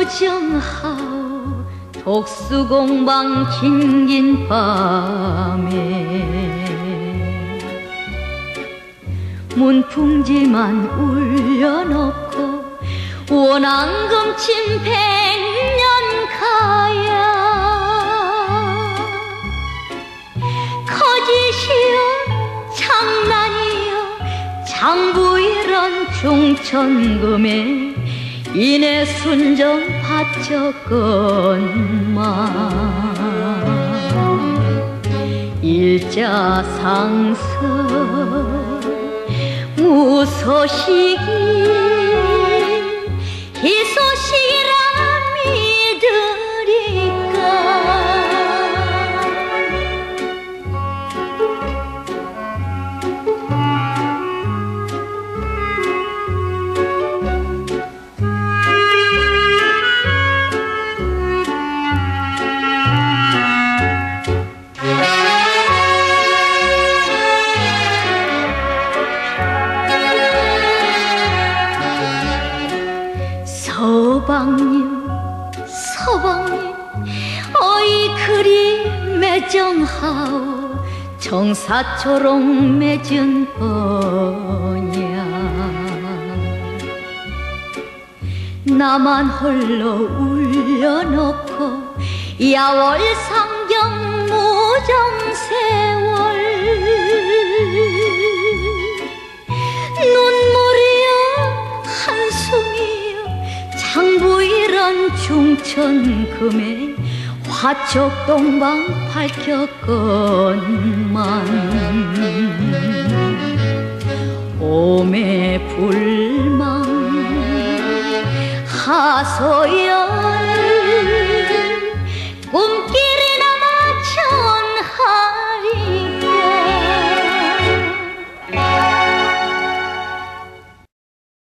매정하오 독수공방 긴긴 밤에 문풍지만 울려놓고 원앙금 친 백년 가야 거짓이여 장난이여 장부이란 중천금에 인해 순정 바쳤건만 일자상서 무소식이 희소식이라 믿으리까 서방님 서방님 어이 그리 매정하오 정사초록 맺은 언약 나만 홀로 울려놓고 야월상경 무정세월 눈물이여 한숨이여 장부이란 중천금에 화촉동방 밝혔건만 오매불망 하소연